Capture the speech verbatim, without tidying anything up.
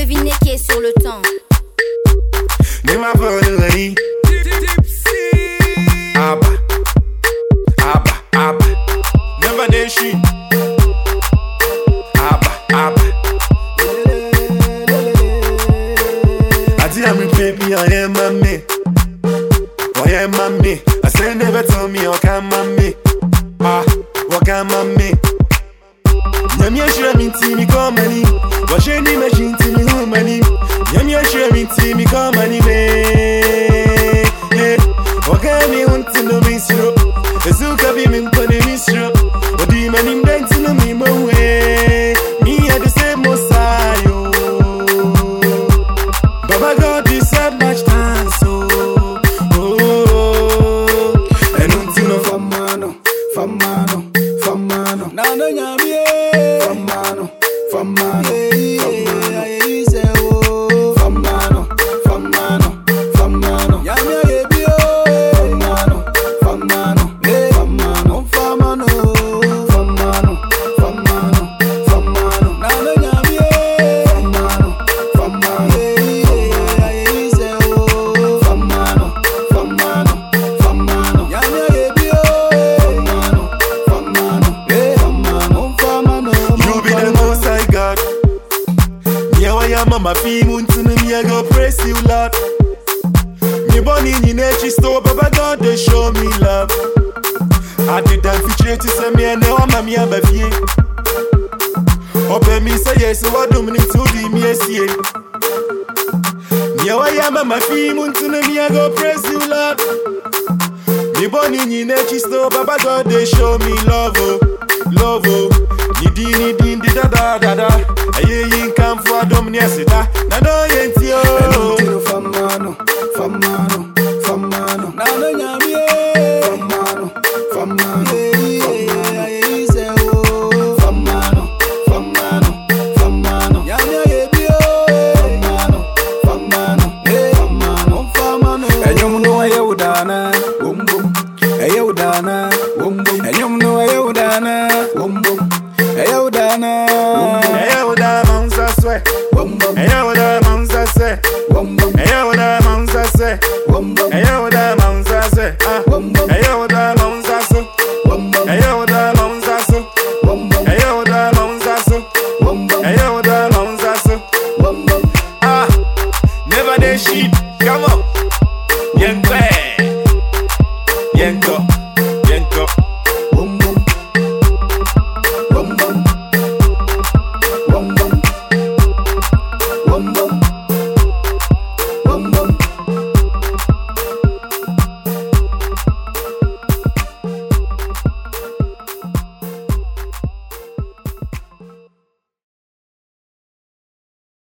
Devinez qui est sur le temps. Ne ma volerie. Abba, Abba, Abba. Never nation. Abba, Abba. I did I'm baby, I am my me. I am my me. I say never tell me I can't my me. Ah, what can my me? Nyamia share me team me come money. Wash any machine team me home money. Nyamia share me team me come money me. Yeah, what can me want to know me zero? Ezuka be me pone me zero. What do you mean bring to know me my way? Me at the same Mosayo. Baba God deserve much time so. Oh, and until no famano, famano, famano. Now no nyamie. Famano, famano, famano. Famano, famano, famano. Nyamie ebio. Famano, famano, famano, famano, famano, famano, famano. Now no nyamie. Famano, famano, famano, famano, famano. Nyamie ebio. Famano, famano, famano. You be the most I got. Yeah, I am mama fee moon to me, I go praise you, Lord. Me born in nature store, Baba God, they show me love. I did that feature to say me and now I'm a baby. Open me say yes, so I don't need to be me a see. Yeah, I am mama fee moon to me, I go praise you, Lord. Me born in nature store, Baba God, they show me love, oh, love, oh. Nidi nidi nidi da da da da. Aye yin come for domnia sita. Na no yenti yo. Eno famano, famano, famano. Na no nyamie. Famano, famano, famano. Famano, famano, famano. Nyamie ebio. Famano, famano, famano, famano. Enyom no aye udana, bum bum. Aye udana, bum bum. Enyom no aye udana, bum bum. Ayo dana, ayo da manza swe, ayo da manza se, ayo da manza se, ayo da manza se, ayo da manza so, ayo da manza so, ayo da manza so, ayo da manza so. Ah, never dey shit, come on.